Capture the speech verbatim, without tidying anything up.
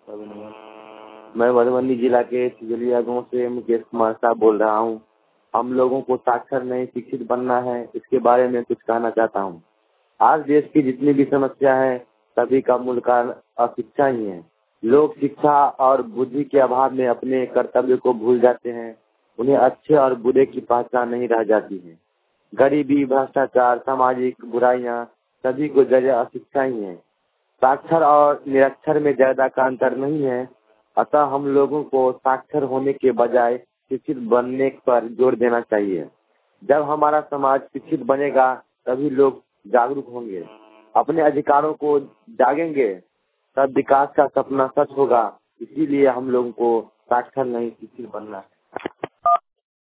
मैं मधुबनी जिला के सिजलिया गांव से मुकेश कुमार साहब बोल रहा हूं। हम लोगों को साक्षर नहीं शिक्षित बनना है, इसके बारे में कुछ कहना चाहता हूं। आज देश की जितनी भी समस्या है सभी का मूल कारण अशिक्षा ही है। लोग शिक्षा और बुद्धि के अभाव में अपने कर्तव्य को भूल जाते हैं। उन्हें अच्छे और बुरे की पहचान नहीं रह जाती है। गरीबी, भ्रष्टाचार, सामाजिक बुराइयां सभी को जगह अशिक्षा ही है। साक्षर और निरक्षर में ज्यादा का अंतर नहीं है। अतः हम लोगों को साक्षर होने के बजाय शिक्षित बनने पर जोर देना चाहिए। जब हमारा समाज शिक्षित बनेगा तभी लोग जागरूक होंगे, अपने अधिकारों को जागेंगे, तब विकास का सपना सच होगा। इसीलिए हम लोगों को साक्षर नहीं शिक्षित बनना है।